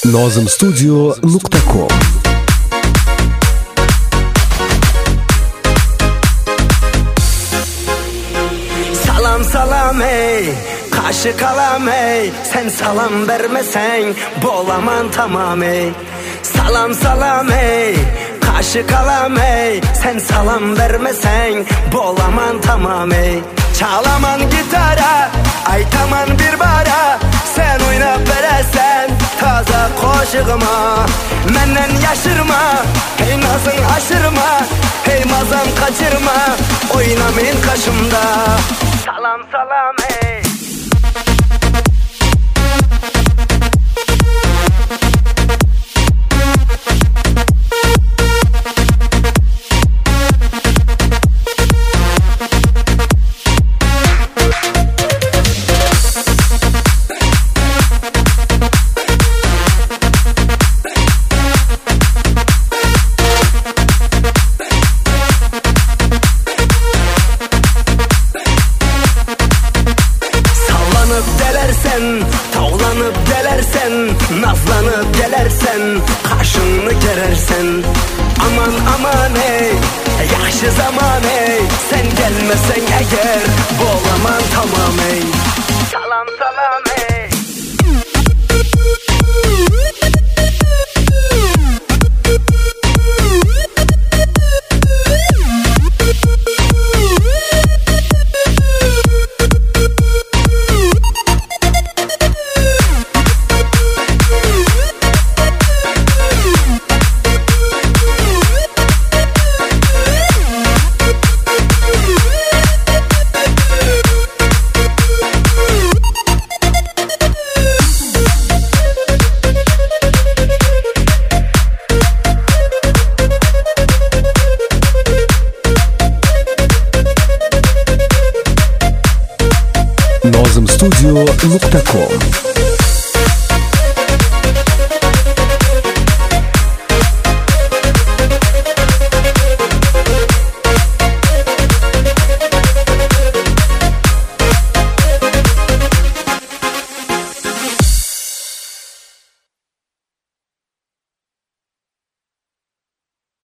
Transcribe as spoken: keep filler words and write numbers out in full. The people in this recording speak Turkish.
Nozim Studio nokta com. Salam salam ey, kaşı kalam ey, sen salam vermesen bolamam tamam ey. Salam salam ey, kaşı kalam ey, sen salam vermesen bolamam tamam ey. Çalaman gitara, aytaman bir bara, sen oynap veresen taza koşuğuma. Menden yaşırma, hey nazın aşırma, hey mazam kaçırma, oynamayın kaşımda. Salam salam ey. Tavlanıp gelersen, nazlanıp gelersen, karşını gerersen. Aman aman ey, yaxşı zaman ey, sen gelmesen eğer boğlaman tamam ey. Salam salam ey. Nozim Studio nokta com